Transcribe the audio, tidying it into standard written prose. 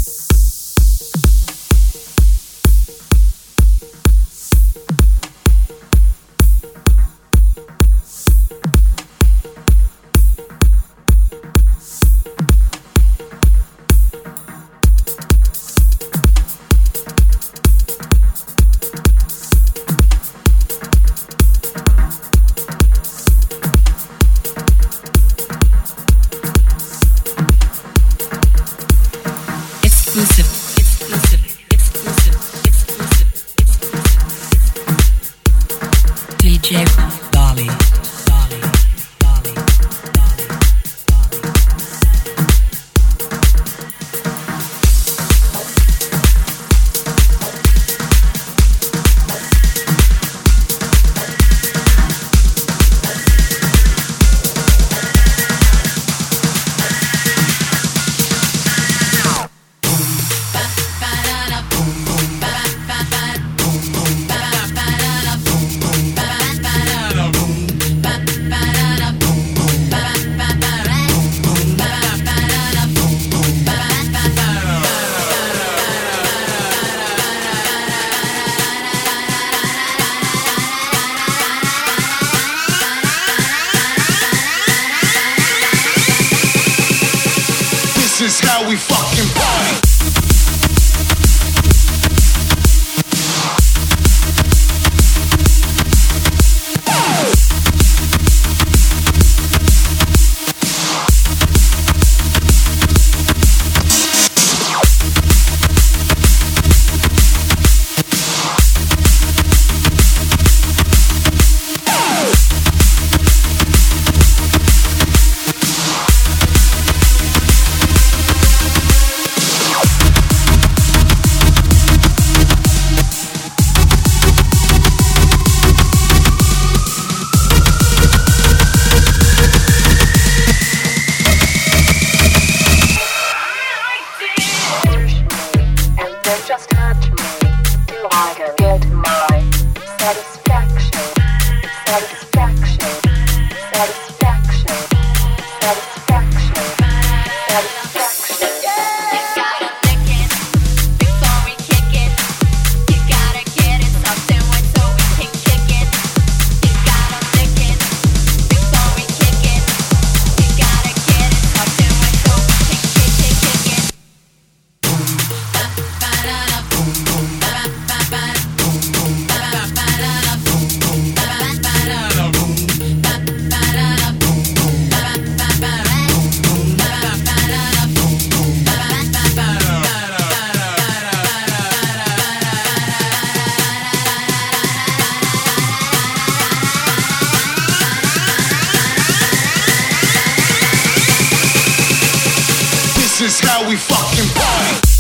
This is how we fucking party. Just touch me till I can get my satisfaction, satisfaction, satisfaction, satisfaction, satisfaction. You gotta lick it before we kick it. You gotta get it something wet so we can kick it. You gotta lick it before we kick it. You gotta get it something wet so we can kick it. This is how we fucking party.